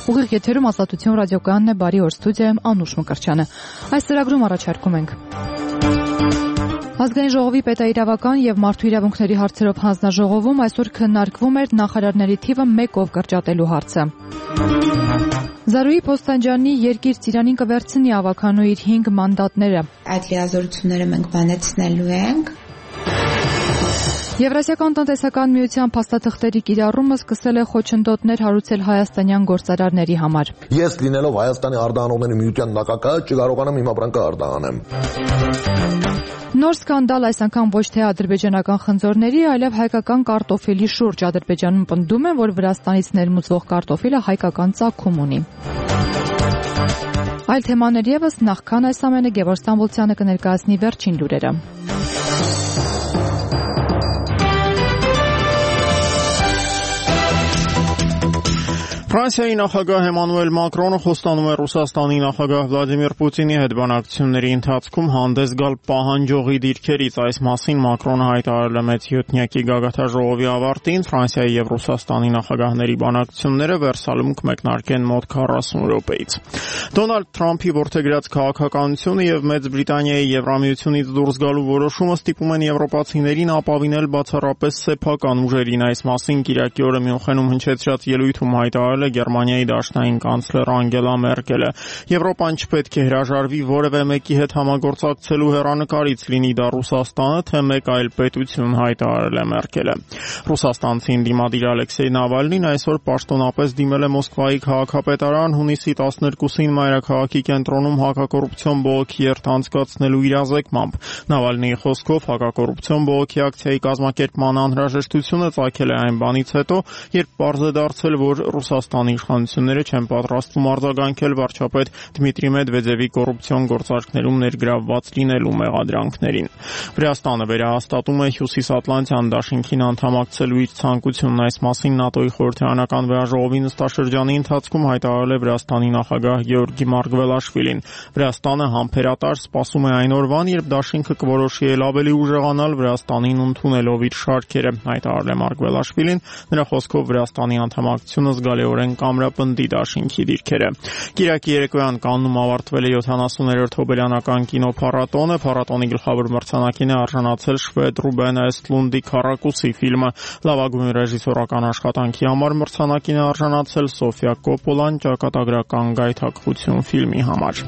Ուղիղ եթերում Ազատություն ռադիոկայանն է, բարի օր, ստուդիայում Անուշ Մկրտչյանը։ Այս ծրագրում առաջարկում ենք Ազգային ժողովի պետաիրավական եւ մարդու իրավունքների հարցերով հանձնաժողովում այսօր քննարկվում էր նախարարների թիվը 1-ով կրճատելու հարցը։ Զարուհի Փոստանջյանի երկիր Ծիրանին կվերցնի ավականու իր 5 մանդատները։ Այդ լիազորությունները մենք բանեցնելու ենք։ Եվրասիական տնտեսական միության փաստաթղթերի կիրառումը սկսել է խոչընդոտներ հարուցել հայաստանյան գործարարների համար։ Ես լինելով Հայաստանի արտահանողների միության նախագահ չկարողանամ իմ ապրանքը արտահանեմ։ Նոր սկանդալ այս անգամ ոչ թե ադրբեջանական խնձորների, այլև հայկական կարտոֆիլի շուրջ։ Ադրբեջանում պնդում են, որ Վրաստանից ներմուծվող կարտոֆիլը հայկական ծագում ունի։ Այլ թեմաներ ևս, նախքան այս ամենը Գևորգ Ստամբոլցյանը կներկայացնի վերջին լուրերը։ Ֆրանսիայի նախագահ Էմանուել Մակրոնը խոստանում է Ռուսաստանի նախագահ Վլադիմիր Պուտինի հետ բանակցությունների ընթացքում հանդես գալ պահանջողի դիրքերից։ Այս մասին Մակրոնը հայտարարել է մեծ յոթնյակի գագաթնաժողովի ավարտին։ Ֆրանսիայի եւ Ռուսաստանի նախագահների բանակցությունները Վերսալում կմեկնարկեն մոտ 40 րոպեից։ Դոնալդ Թրամփի որդեգրած քաղաքականությունը եւ Մեծ Բրիտանիայի Եվրամիությունից դուրս գալու որոշումը ստիպում են եվրոպացիներին ապավինել բացառապես սեփական ուժերին։ Այս մասին Կիրակի օրը Մյունխենում հնչեցրած ելույթում հայտարարել Գերմանիայի դաշնային կանցլեր Անգելա Մերկելը։ Եվրոպան չպետք է հրաժարվի որևէ մեկի հետ համագործակցելու հեռանկարից, լինի դա Ռուսաստանը, թե մեկ այլ պետություն, հայտարարել է Մերկելը։ Ռուսաստանցի ընդդիմադիր Ալեքսեյ Նավալնին այսօր պաշտոնապես դիմել է Մոսկվայի քաղաքապետարան հունիսի 12-ին մայրաքաղաքի կենտրոնում հակակոռուպցիոն բողոքի երթ անցկացնելու իրազեկմամբ։ Նավալնիի խոսքով հակակոռուպցիոն բողոքի ակցիայի կազմակերպման անհրաժեշտությունը ծագել է այն բանից հետո, երբ պարզ է դարձել, որ Ռուսաստանի իշխանությունները չեն պատրաստվում արձագանքել վարչապետ Դմիտրի Մեդվեդևի կոռուպցիոն գործարքներում ներգրավված լինելու մեղադրանքներին։ Վրաստանը վերահաստատում է Հյուսիսատլանտյան դաշինքին անդամակցելու իր ցանկությունն։ Այս մասին ՆԱՏՕ-ի խորհրդարանական վեաժողովի նստաշրջանի ընթացքում հայտարարել է Վրաստանի նախագահ Գեորգի Մարգվելաշվիլին։ Վրաստանը համբերատար սպասում է այն օրվան, երբ դաշինքը կորոշի ել ավելի ուժեղանալ Վրաստանին ընդունելով իր շարքերը, հայտարարել է Մարգվելաշվիլին։ Նրա խոսքով Վրաստանի անդամակցությունը զգալիորեն կամրապնդի դաշինքի դիրքերը։ Կիրակի երեկոյան Կաննում ավարտվել է 70-րդ հոբելյանական կինոփառատոնը։ Փառատոնի գլխավոր մրցանակին է արժանացել շվեդ Ռուբեն Էսթլունդի Քառակուսի ֆիլմը։ Լավագույն ռեժիսորական աշխատանքի համար մրցանակին է արժանացել Սոֆիա Կոպպոլան Ճակատագրական գայթակղություն ֆիլմի համար։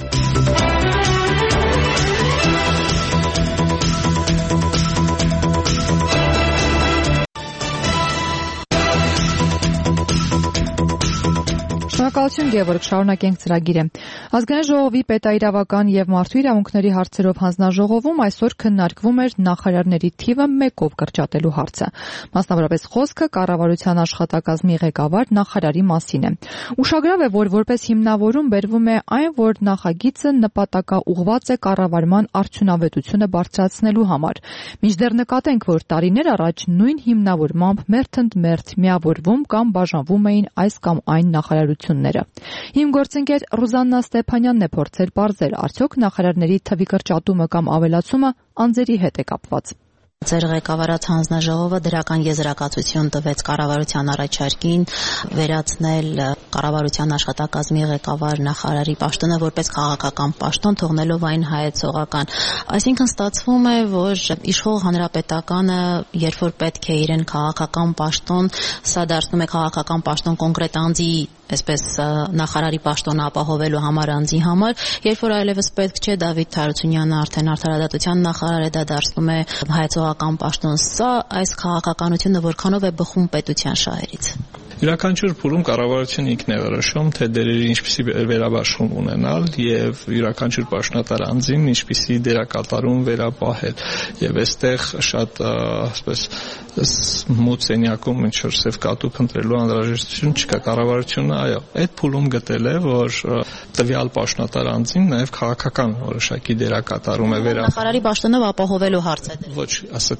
Շնորհակալություն Գևորգ, շարունակենք ծրագիրը։ Ազգային ժողովի պետաիրավական եւ մարդու իրավունքների հարցերով հանձնաժողովում այսօր քննարկվում էր նախարարների թիվը 1-ով կրճատելու հարցը։ Մասնավորապես խոսքը կառավարության աշխատակազմի ղեկավար նախարարի մասին է։ Ուշագրավ է, որ որպես հիմնավորում բերվում է այն, որ նախագիծը նպատակաուղղված է կառավարման արդյունավետությունը բարձրացնելու համար։ Մինչդեռ նկատենք, որ տարիներ առաջ նույն հիմնավորմամբ մերթ միավորվում կամ բաժանվում էին այս կամ այն նախարարությունները։ Իմ գործընկեր Ռուզաննա Ստեփանյանն է փորձել պարզել, արդյոք նախարարների թվի կրճատումը կամ ավելացումը անձերի հետ է կապված։ Ձեր ղեկավարած հանձնաժողովը դրական եզրակացություն տվեց կառավարության առաջարկին վերացնել կառավարության աշխատակազմի ղեկավար նախարարի պաշտոնը որպես քաղաքական պաշտոն, թողնելով այն հայեցողական։ Այսինքն ստացվում է, որ իշխող հանրապետականը, երբ որ պետք է իրեն քաղաքական պաշտոն, սա դարձնում է քաղաքական պաշտոն կոնկրետ անձի, այսպես նախարարի պաշտոնը ապահովելու համար անձի համար, երբ որ այլևս պետք չէ Դավիթ Թարությունյանը արդեն արդարադատության նախարար է, դա դարձնում է հայեցողական պաշտոն։ Սա այս քաղաքականությունը որքանով է բխում պետության շահերից։ Յուրաքանչյուր փուլում կառավարությունը ինքն է որոշում, թե դերերի ինչպիսի վերաբաշխում ունենալ եւ յուրաքանչյուր պաշտոնատար անձին ինչպիսի դերակատարում վերապահել։ Եվ այստեղ շատ ասես մոտ սենյակում ինչ որ սև կատու փնտրելու անհրաժեշտություն չկա։ Կառավարությունը այո, այդ փուլում գտել է, որ տվյալ պաշտոնատար անձին նաեւ քաղաքական որոշակի դերակատարում է վերապահում։ Նախարարի պաշտոնով ապահովելու հարց է։ Ոչ, ասացի,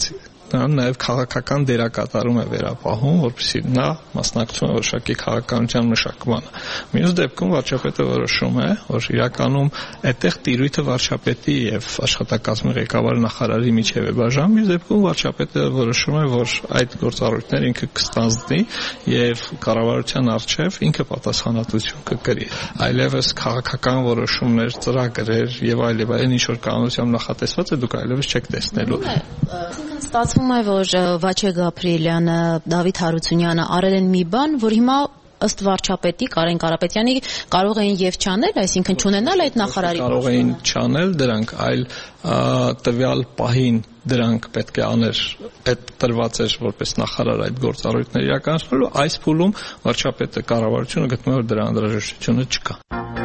նրան նաև քաղաքական դերակատարում է վերապահում, որպեսզի նա մասնակցում է որոշակի քաղաքականության մշակմանը։ Մյուս դեպքում վարչապետը որոշում է, որ իրականում այդտեղ տիրույթը վարչապետի եւ աշխատակազմի ղեկավար նախարարի միջև է բաժանում, մյուս դեպքում վարչապետը որոշում է, որ այդ գործառույթները ինքը կստանձնի եւ կառավարության առջև ինքը պատասխանատվություն կկրի։ Այլևս քաղաքական որոշումներ, ծրագրեր եւ այլն ինչ որ կանոնությամբ նախատեսված է, դուք այլևս չեք տեսնելու։ Այսինքն ստացվում է, որ Վաչե Գաբրիելյանը, Դավիթ Հարությունյանը արել են մի բան, որ հիմա ըստ վարչապետի Կարեն Կարապետյանի կարող էին եւ չանել, այսինքն չունենալ այդ նախարարի կարող էին չանել դրանք, այլ տվյալ պահին դրանք պետք է աներ, այդ տրված էր որպես նախարար այդ գործառույթները իրականացնելու, այս փուլում վարչապետը կառավարությունը գտնում է, որ դրա անհրաժեշտությունը չկա։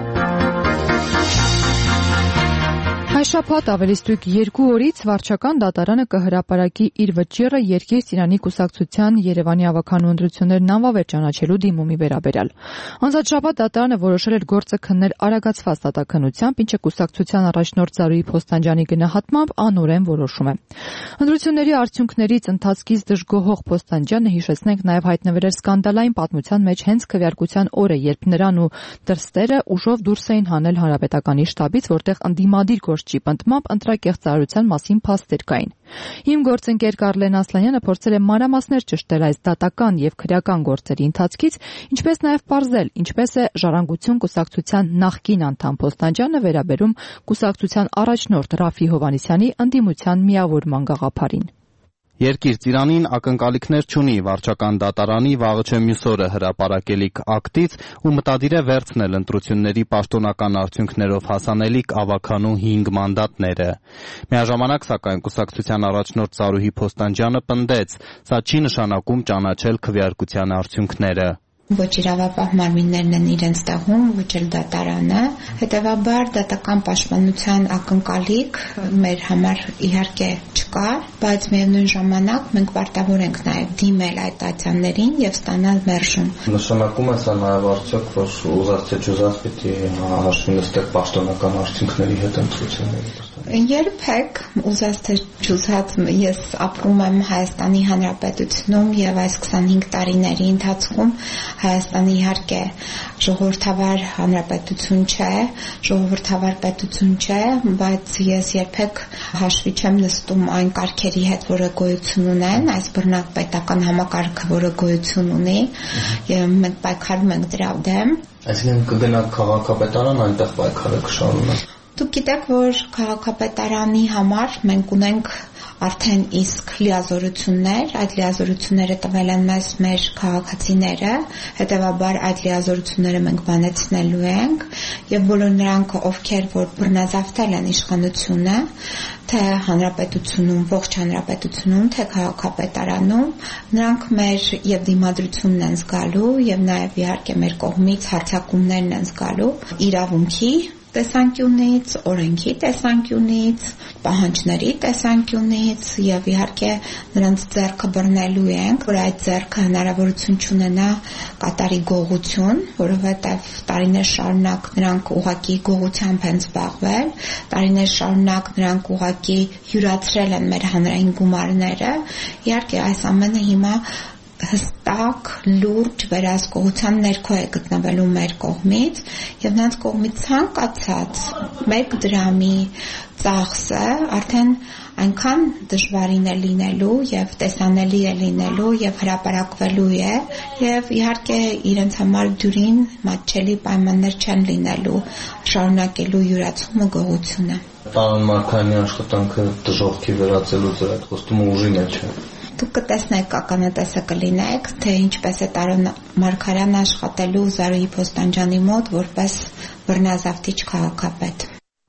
Այս շաբաթ ավելի ստույգ 2 օրից վարչական դատարանը կհրապարակի իր վճիռը Երկիր Ծիրանի կուսակցության Երևանի ավականու ընտրություններն անվավեր ճանաչելու դիմումի վերաբերյալ։ Անցած շաբաթ դատարանը որոշել էր գործը քննել արագացված դատաքննությամբ, ինչը կուսակցության առաջնորդ Զարուհի Փոստանջյանի գնահատմամբ անօրեն որոշում է։ Ընտրությունների արդյունքներից ընթացքից դժգոհող Փոստանջյանը, հիշեցնենք, նաև հայտնվել էր սկանդալային պատմության մեջ հենց քվեարկության օրը, երբ նրան ու դրստերը ուժով դուրս էին հանել հանրապետականի շտաբից, որտեղ ընդդիմադիր գործչի պնդմամբ ընտրակեղծարարության մասին փաստեր կային։ Իմ գործընկեր Կարլեն Ասլանյանը փորձել է մանրամասներ ճշտել այս դատական եւ քրեական գործերի ընթացքից, ինչպես նաև պարզել, ինչպես է Ժառանգություն կուսակցության նախկին անդամ Փոստանջյանը վերաբերում կուսակցության առաջնորդ Ռաֆի Հովհաննիսյանի ընդդիմության միավորման գաղափարին։ Երկիր Ծիրանին ակնկալիքներ չունի վարչական դատարանի վաղը չէ մյուս օրը հրապարակելիք ակտից ու մտադիր է վերցնել ընտրությունների պաշտոնական արդյունքներով հասանելիք ավականու 5 մանդատները։ Միաժամանակ, սակայն, կուսակցության առաջնորդ Զարուհի Փոստանջյանը պնդեց, սա չի նշանակում ճանաչել քվեարկության արդյունքները։ Ոչ իրավապահ մարմիններն են իրենց տեղում, ոչ էլ դատարանը, հետևաբար դատական պաշտպանության ակնկալիք մեր համար իհարկե չկար, բայց միևնույն ժամանակ մենք պարտավոր ենք նաև դիմել այդ ատյաններին եւ ստանալ մերժում։ Նշանակում է սա նաև արդյոք, որ ուզած թե չուզած պիտի հաշվի նստեք պաշտոնական արդյունքների հետ ընտրությունների։ Երբեք ուզած թե չուզած ես ապրում եմ Հայաստանի Հանրապետությունում եւ այս 25 տարիների ընթացքում Հայաստանը իհարկե ժողովրդավար հանրապետություն չէ, ժողովրդավար պետություն չէ, բայց ես երբեք հաշվի չեմ նստում այն կարգերի հետ, որը գոյություն ունեն, այս բռնակ պետական համակարգը, որը գոյություն ունի, եւ մենք պայքարում ենք դրա դեմ։ Այսինքն կգնաք քաղաքապետարան, այնտեղ պայքարը կշարունակեք։ Դուք գիտեք, որ քաղաքապետարանի համար մենք ունենք արդեն իսկ լիազորություններ, այդ լիազորությունները տվել են մեզ մեր քաղաքացիները, հետևաբար այդ լիազորությունները մենք բանեցնելու ենք եւ բոլոր նրանք, ովքեր որ բռնազավթել են իշխանությունը, թե հանրապետությունում, ողջ հանրապետությունում, թե քաղաքապետարանում, նրանք մեր եւ դիմադրությունն են զգալու եւ նաեւ իհարկե մեր կողմից հարձակումներն են զգալու իրավունքի տեսանկյունից, օրենքի տեսանկյունից, պահանջների տեսանկյունից եւ իհարկե նրանց ձեռքը բռնելու ենք, որ այդ ձեռքը հնարավորություն չունենա կատարի գողություն, որովհետեւ տարիներ շարունակ նրանք ուղղակի գողությամբ են զբաղվել, տարիներ շարունակ նրանք ուղղակի յուրացրել են մեր հանրային գումարները, իհարկե այս ամենը հիմա հստակ, լուրջ վերահսկողության ներքո է գտնվելու մեր կողմից եւ նրանց կողմից ցանկացած 1 դրամի ծախսը արդեն այնքան դժվարին է լինելու եւ տեսանելի է լինելու եւ հրապարակվելու է եւ իհարկե իրենց համար դյուրին մատչելի պայմաններ չեն լինելու շարունակելու յուրացումը գողությունը։ Տարան Մարկարյանի աշխատանքը դժոխքի վերածելու ձեր այդ խոստումը ուժին է, չէ՞։ Դուք կտեսնեք, ականատեսը կլինեք, թե ինչպես է Տարան Մարկարյանը աշխատելու Զարուհի Փոստանջյանի մոտ որպես բռնազավթիչ քաղաքապետ։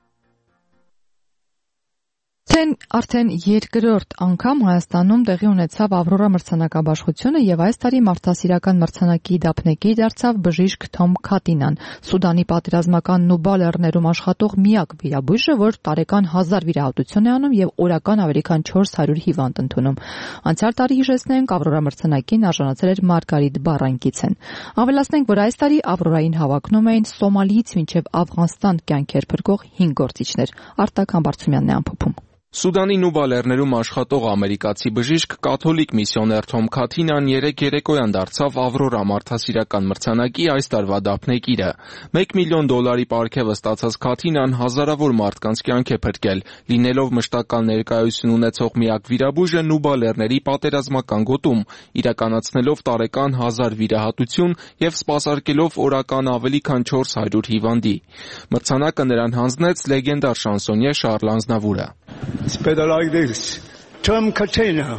Արդեն երկրորդ անգամ Հայաստանում տեղի ունեցավ Ավրորա մրցանակաբաշխությունը եւ այս տարի մարդասիրական մրցանակի դափնեկիր դարձավ բժիշկ Թոմ Քատինան, Սուդանի պատերազմական Նուբա լեռներում աշխատող միակ վիրաբույժը, որ տարեկան 1000 վիրահատություն է անում եւ օրական ավելի քան 400 հիվանդ ընդունում։ Անցյալ տարի, հիշեցնենք, Ավրորա մրցանակին արժանացել էր Մարգարիտ Բարանկիցեն։ Ավելացնենք, որ այս տարի Ավրորային հավակնում էին Սոմալիից մինչև Աֆղանստան կյանքեր փրկող 5 գործիչներ։ Արտակ Համբարձումյանն է ամփոփում։ Սուդանի Նուբա լեռներում աշխատող ամերիկացի բժիշկ կաթոլիկ միսիոներ Թոմ Քաթինան երեկ երեկոյան դարձավ Ավրորա մարդասիրական մրցանակի այս տարվա դափնեկիրը։ $1 միլիոն պարգևը ստացած Քաթինան հազարավոր մարդկանց կյանք է փրկել, լինելով մշտական ներկայություն ունեցող միակ վիրաբույժը Նուբա լեռների պատերազմական գոտում, իրականացնելով տարեկան 1000 վիրահատություն եւ սպասարկելով օրական ավելի քան 400 հիվանդի։ Մրցանակը նրան հանձնեց լեգենդար շանսոնյե Շարլ Անձնավուրը։ It's better like this. Tom Katina.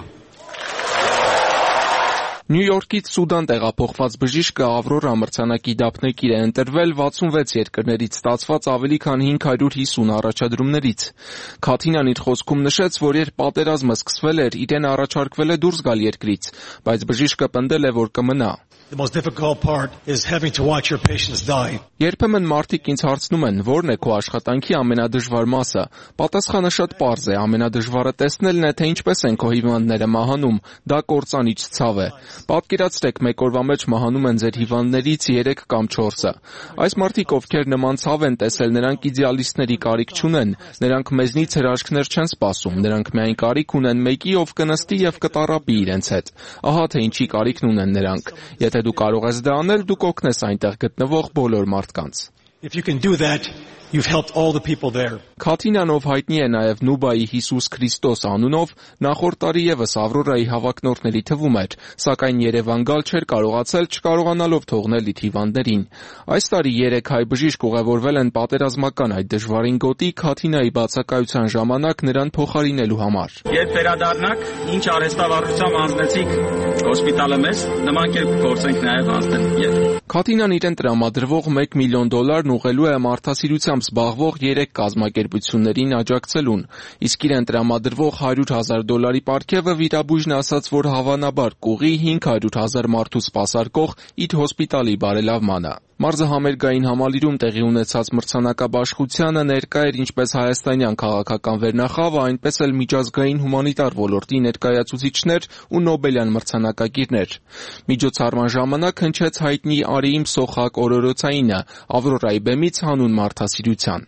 Նյու Յորքից Սուդան տեղափոխված բժիշկը Ավրորա մրցանակի դափնեկիր է ընտրվել 66 երկրներից ստացված ավելի քան 550 առաջադրումներից։ Քաթինան իր խոսքում նշեց, որ երբ պատերազմը սկսվել էր, իրեն առաջարկվել է դուրս գալ երկրից, բայց բժիշկը պնդել է, որ կմնա։ The most difficult part is having to watch your patients die. Երբեմն մարդիկ ինձ հարցնում են, որն է քո աշխատանքի ամենադժվար մասը։ Պատասխանը շատ պարզ է, ամենադժվարը տեսնելն է, թե ինչպես են քո հիվանդները մահանում, դա կործանիչ ցավ է։ Պատկերացրեք, մեկ օրվա մեջ մահանում են ձեր հիվանդներից 3 կամ 4-ը։ Այս մարդիկ, ովքեր նման ցավ են տեսել, նրանք իդեալիստների կարիք չունեն, նրանք մեզնից հրաշքներ չեն սպասում, նրանք միայն կարիք ունեն մեկի, ով կնստի եւ կտարապի իրենց հետ։ Ահա թե ինչի կարիքն ունեն նրանք։ Եթե դու կարող ես դա անել, դու կօգնես այնտեղ գտնվող բոլոր մարդկանց։ If you can do that, you've helped all the people there. Քաթինան, ով հայտնի է նաև Նուբայի Հիսուս Քրիստոս անունով, նախորդ տարի եւս Ավրորայի հավակնորդների թվում էր, սակայն Երևան գալ չէր կարողացել, չկարողանալով թողնել իր հիվանդներին։ Այս տարի 3 հայ բժիշկ ուղևորվել են պատերազմական այդ դժվարին գոտի Քաթինայի բացակայության ժամանակ նրան փոխարինելու համար։ Երբ վերադառնաք, ինչ արհեստավարությամբ անցնեցիք հոսպիտալը մեզ, նման կերպ գործենք նաև անցնել։ Քաթինան իրեն տրամադրվող $1 միլիոն ուղղելու է մարդասիրությամբ զբաղվող 3 կազմակերպություններին աջակցելուն, իսկ իրեն տրամադրվող $100,000 պարգևը վիրաբույժն ասաց, որ հավանաբար կուղի 500,000 մարդու սպասարկող իր հոսպիտալի բարելավմանը։ Մարզահամերգային համալիրում տեղի ունեցած մրցանակաբաշխությանը ներկա էր ինչպես հայաստանյան քաղաքական վերնախավը, այնպես էլ միջազգային հումանիտար ոլորտի ներկայացուցիչներ ու Նոբելյան մրցանակակիրներ։ Միջոցառման ժամանակ հնչեց հայտնի Արիիմ Սոխակ օրորոցայինը, Ավրորայի բեմից հանուն մարդասիրության։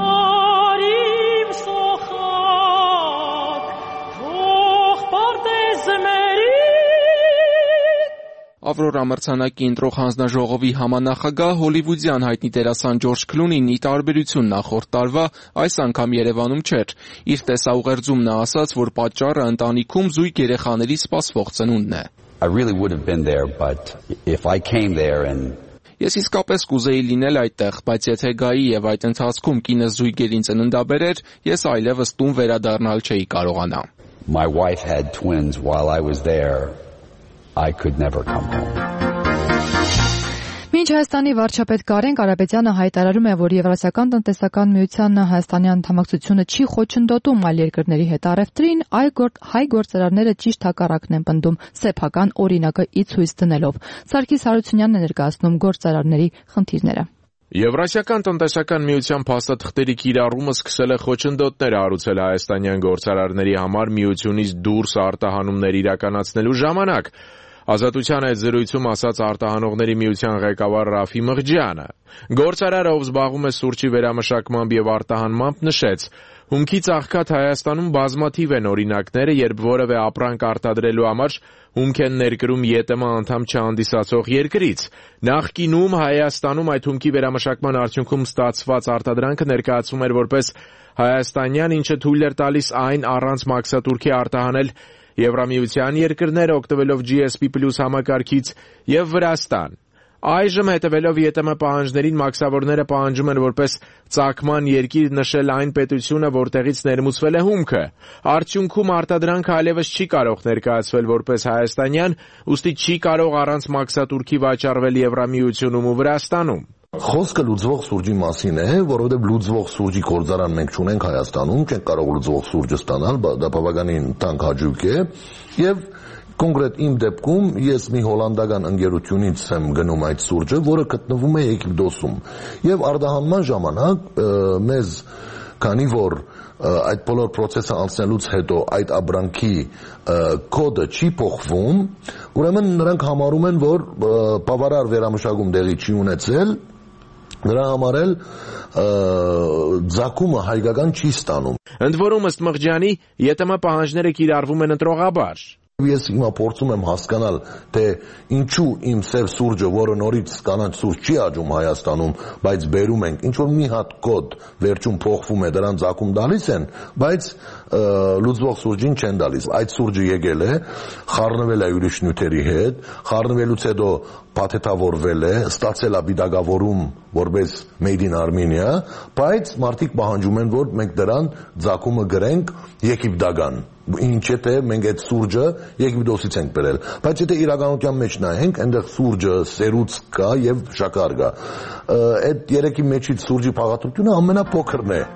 Ավրորա մրցանակի ընտրող հանձնաժողովի համանախագահ հոլիվուդյան հայտնի դերասան Ջորջ Քլունին ի տարբերություն նախորդ տարվա այս անգամ Երևանում չէր։ Իր տեսաուղերձում նա ասաց, որ պատճառը ընտանիքում զույգ երեխաների սպասվող ծնունդն է։ I really would have been there, but if I came there and Ես իսկապես կուզեի լինել այդտեղ, բայց եթե գայի եւ այդ ընթացքում կինս զույգերին ծննդաբերեր, ես այլևս տուն վերադառնալ չէի կարողանա։ My wife had twins while I was there. I could never come home. Մինչ Հայաստանի վարչապետ Կարեն Կարապետյանը հայտարարում է, որ Եվրասիական տնտեսական միության Հայաստանի անդամակցությունը չի խոչընդոտում այլ երկրների հետ առևտրին, հայ գործարարները ճիշտ հակառակն են պնդում, սեփական օրինակը ի ցույց դնելով։ Սարգիս Հարությունյանն է ներկայացնում գործարարների խնդիրները։ Եվրասիական տնտեսական միության փաստաթղթերի կիրառումը սկսել է խոչընդոտներ հարուցել հայաստանյան գործարարների համար միությունից դուրս արտահանումներ իրականացնելու ժամանակ։ Ազատության այդ զրույցում ասաց արտահանողների միության ղեկավար Ռաֆի Մղջյանը։ Գործարարը, ով զբաղվում է սուրճի վերամշակմամբ եւ արտահանմամբ, նշեց. Հումքից աղքատ Հայաստանում բազմաթիվ են օրինակները, երբ որևէ ապրանք արտադրելու համար հումք են ներկրում ԵՏՄ անդամ չհանդիսացող երկրից։ Նախկինում Հայաստանում այդ հումքի վերամշակման արդյունքում ստացված արտադրանքը ներկայացվում էր որպես հայաստանյան, ինչը թույլ էր տալիս այն առանց մաքսատուրքի արտահանել Եվրամիության երկրներ օգտվելով GSP+ համակարգից եւ Վրաստան։ Այժմ հետևելով ԵՏՄ պահանջներին մաքսավորները պահանջում են որպես ծագման երկիր նշել այն պետությունը, որտեղից ներմուծվել է հումքը։ Արդյունքում արտադրանքը այլևս չի կարող ներկայացվել որպես հայաստանյան, ուստի չի կարող առանց մաքսատուրքի վաճառվել Եվրամիությունում ու Վրաստանում։ Խոսքը լուծվող սուրճի մասին է, որովհետև լուծվող սուրճի գործարան մենք չունենք Հայաստանում, չենք կարող լուծվող սուրճը ստանալ, դա բավականին տանկ հաճույք է, եւ կոնկրետ իմ դեպքում ես մի հոլանդական ընկերությունից եմ գնում այդ սուրճը, որը գտնվում է Եգիպտոսում, եւ արտահանման ժամանակ մեզ քանի որ այդ բոլոր process-ը անցնելուց հետո այդ ապրանքի կոդը չի փոխվում, ուրեմն նրանք համարում են, որ բավարար վերամշակում տեղի չի ունեցել Նրա համար էլ ձակումը հայկական չի ստանում։ Ընդ որում ըստ Մղջյանի, ԵՏՄ պահանջները կիրառվում են ընտրողաբար։ Ես հիմա փորձում եմ հասկանալ, թե ինչու իմ սև սուրճը, որը նորից կանաչ սուրճ չի աճում Հայաստանում, բայց բերում ենք, ինչ որ մի հատ կոդ վերջում փոխվում է, դրան ծակում տալիս են, բայց լուծվող սուրճին չեն տալիս։ Այդ սուրճը եկել է, խառնվել է ուրիշ նյութերի հետ, խառնվելուց հետո փաթեթավորվել է, ստացել է վիդագավորում որպես Made in Armenia, բայց մարդիկ պահանջում են, որ մենք դրան ծակումը գրենք Եգիպտական։ Ինչ եթե մենք այդ սուրճը Եգիպտոսից ենք բերել, բայց եթե իրականության մեջ նայենք, այնտեղ սուրճը, սերուց կա եւ շաքար կա։ Այդ երեքի մեջից սուրճի փաղատությունը ամենափոքրն է։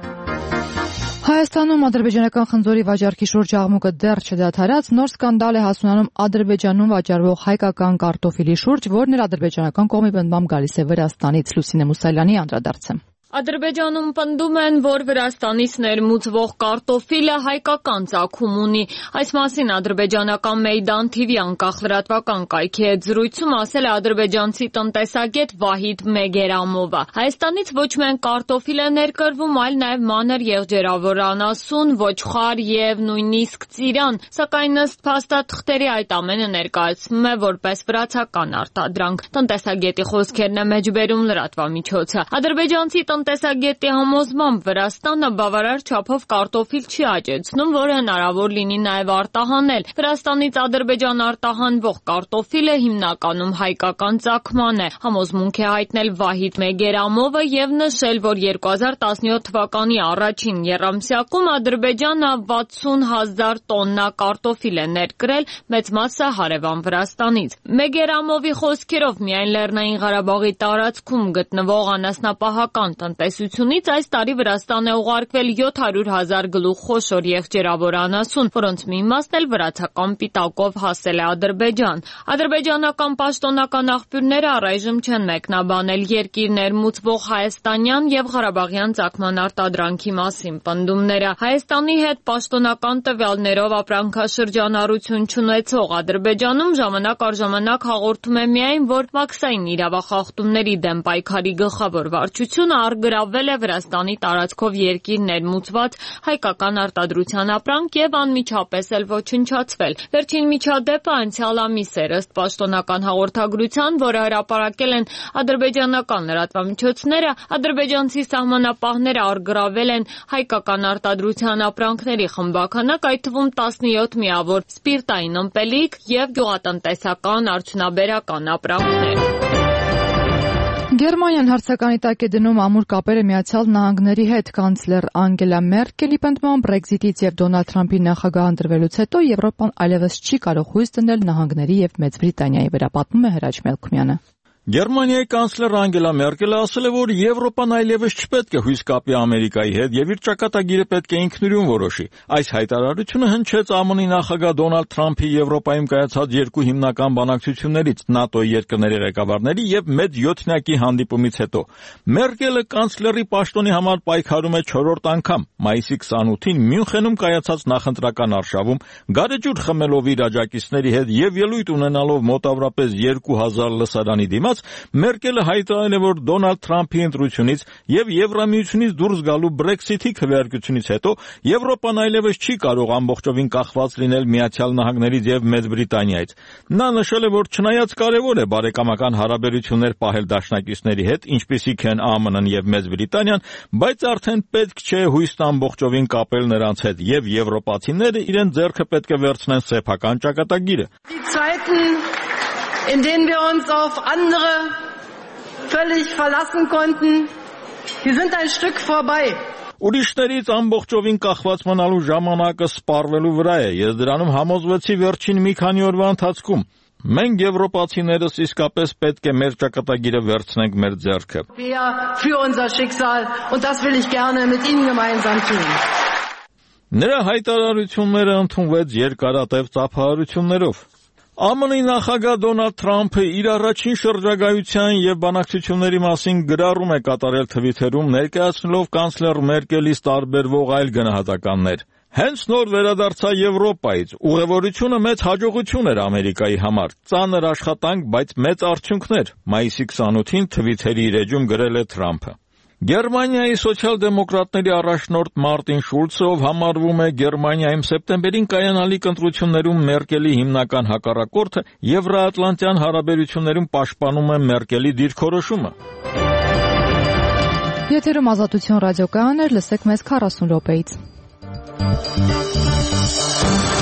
Հայաստանում ադրբեջանական խնձորի վաճառքի շուրջ աղմուկը դեռ չդադարած, նոր սկանդալ է հասունանում Ադրբեջանում վաճառվող հայկական կարտոֆիլի շուրջ, որն էլ ադրբեջանական կողմի բնդմամբ գալիս է Վրաստանից։ Լուսինե Մուսայելյանի անդրադարձը։ Ադրբեջանում պնդում են, որ Վրաստանից ներմուծվող կարտոֆիլը հայկական ծագում ունի։ Այս մասին ադրբեջանական Մեյդան TV անկախ լրատվական կայքի հետ զրույցում ասել է ադրբեջանցի տնտեսագետ Վահիդ Մեգերամովը։ Հայաստանից ոչ միայն կարտոֆիլ է ներկրվում, այլ նաև մանր եղջերավոր անասուն, ոչխար եւ նույնիսկ ծիրան, սակայն ըստ փաստաթղթերի այդ ամենը ներկայացվում է որպես վրացական արտադրանք։ Տնտեսագետի խոսքերն է մեջբերում լրատվամիջոցը։ Ադրբեջանցի տնտեսագետի համոզմամբ Վրաստանը բավարար չափով կարտոֆիլ չի աճեցնում, որը հնարավոր լինի նաև արտահանել։ Վրաստանից Ադրբեջան արտահանվող կարտոֆիլը հիմնականում հայկական ծագման է։ Համոզմունք է հայտնել Վահիդ Մեգերամովը եւ նշել, որ 2017 թվականի առաջին եռամսյակում Ադրբեջանը 60,000 տոննա կարտոֆիլ է ներկրել, մեծ մասը հարևան Վրաստանից։ Մեգերամովի խոսքերով միայն Լեռնային Ղարաբաղի տարածքում գտնվող անասնապահական տնտեսությունից այս տարի Վրաստան է ուղարկվել 700,000 գլուխ խոշոր եղջերավոր անասուն, որոնց մի մասն էլ վրացական պիտակով հասել է Ադրբեջան։ Ադրբեջանական պաշտոնական աղբյուրները առայժմ չեն մեկնաբանել երկիր ներմուծվող հայաստանյան եւ ղարաբաղյան ծագման արտադրանքի մասին պնդումները։ Հայաստանի հետ պաշտոնական տվյալներով ապրանքաշրջանառություն չունեցող Ադրբեջանում ժամանակ առ ժամանակ հաղորդում է միայն, որ մաքսային իրավախախտումների դեմ պայքարի գլխավոր վարչությունը գրավել է Վրաստանի տարածքով երկիր ներմուծված հայկական արտադրության ապրանք եւ անմիջապես էլ ոչնչացվել։ Վերջին միջադեպը անցյալ ամիս էր, ըստ պաշտոնական հաղորդագրության, որը հրապարակել են ադրբեջանական լրատվամիջոցները, ադրբեջանցի սահմանապահները արգրավել են հայկական արտադրության ապրանքների խմբականակ, այդ թվում 17 միավոր սպիրտային ըմպելիք եւ գյուղատնտեսական արդյունաբերական ապրանքներ։ Գերմանիան հարցականի տակ է դնում ամուր կապերը Միացյալ Նահանգների հետ։ Կանցլեր Անգելա Մերկելի պնդմամբ Brexit-ից եւ Դոնալդ Թրամփի նախագահ ընտրվելուց հետո Եվրոպան այլևս չի կարող հույս դնել նահանգների եւ Մեծ Բրիտանիայի վրա, պատմում է Հրաչ Մելքումյանը։ Գերմանիայի կանցլեր Անգելա Մերկելը ասել է, որ Եվրոպան այլևս չպետք է հույս կապի Ամերիկայի հետ եւ իր ճակատագիրը պետք է ինքնուրույն որոշի։ Այս հայտարարությունը հնչեց ԱՄՆ-ի նախագահ Դոնալդ Թրամփի Եվրոպայում կայացած երկու հիմնական բանակցություններից՝ ՆԱՏՕ-ի երկրների ղեկավարների եւ մեծ յոթնյակի հանդիպումից հետո։ Մերկելը կանցլերի պաշտոնի համար պայքարում է 4-րդ անգամ։ Մայիսի 28-ին Մյունխենում կայացած նախընտրական արշավում գարեջուր խմելով իր աջակիցների հետ եւ ելույթ ունենալով մոտավորապես 2000 լսարանի դիմաց Մերկելը հայտարարել է, որ Դոնալդ Թրամփի ընտրությունից եւ Եվրամիությունից դուրս գալու Brexit-ի քվեարկությունից հետո Եվրոպան այլևս չի կարող ամբողջովին կախված լինել Միացյալ Նահանգներից եւ Մեծ Բրիտանիայից։ Նա նշել է, որ չնայած կարեւոր է բարեկամական հարաբերություններ պահել դաշնակիցների հետ, ինչպիսիք են ԱՄՆ-ն եւ Մեծ Բրիտանիան, բայց արդեն պետք չէ հույսն ամբողջովին կապել նրանց հետ եւ եվրոպացիները իրենց ձեռքը պետք է վերցնեն սեփական ճակատագիրը։ In denen wir uns auf andere völlig verlassen konnten, die sind ein Stück vorbei. Ուրիշներից ամբողջովին կախված մնալու ժամանակը սպառվելու վրա է։ Ես դրանում համոզվեցի վերջին մի քանի օրվա ընթացքում։ Մենք եվրոպացիներս իսկապես պետք է մեր ճակատագիրը վերցնենք մեր ձեռքը։ Für unser Schicksal und das will ich gerne mit Ihnen gemeinsam tun. Նրա հայտարարությունները ընդունվեց երկարատև ծափահարություններով։ ԱՄՆ-ի նախագահ Դոնալդ Թրամփը իր առաջին շրջագայության եւ բանակցությունների մասին գրառում է կատարել Թվիթերում, ներկայացնելով կանցլեր Մերկելից տարբերվող այլ գնահատականներ։ Հենց նոր վերադարձա Եվրոպայից, ուղևորությունը մեծ հաջողություն էր Ամերիկայի համար, ծանր աշխատանք, բայց մեծ արդյունքներ, մայիսի 28-ին Twitter-ի իր էջում գրել է Թրամփը։ Գերմանիայի սոցիալ-դեմոկրատների առաջնորդ Մարտին Շուլցը, ով համարվում է Գերմանիայում սեպտեմբերին կայանալիք ընտրություններում Մերկելի հիմնական հակառակորդը, Եվրոատլանտյան հարաբերություններում պաշտպանում է Մերկելի դիրքորոշումը։ Եթերում Ազատություն ռադիոկայաններ, լսեք մեզ 40 րոպեից։